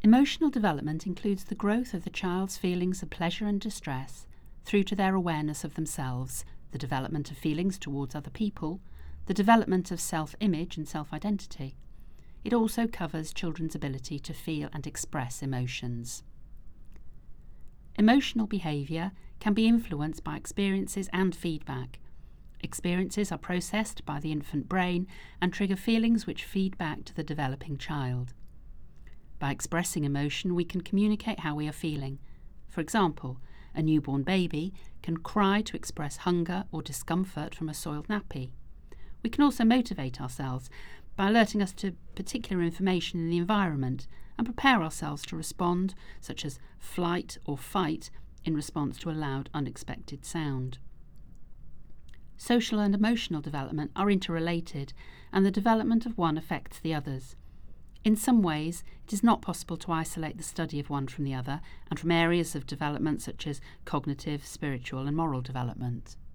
Emotional development includes the growth of the child's feelings of pleasure and distress through to their awareness of themselves, the development of feelings towards other people, the development of self-image and self-identity. It also covers children's ability to feel and express emotions. Emotional behaviour can be influenced by experiences and feedback. Experiences are processed by the infant brain and trigger feelings which feed back to the developing child. By expressing emotion, we can communicate how we are feeling. For example, a newborn baby can cry to express hunger or discomfort from a soiled nappy. We can also motivate ourselves by alerting us to particular information in the environment and prepare ourselves to respond, such as flight or fight, in response to a loud, unexpected sound. Social and emotional development are interrelated, and the development of one affects the others. In some ways, it is not possible to isolate the study of one from the other and from areas of development such as cognitive, spiritual and moral development.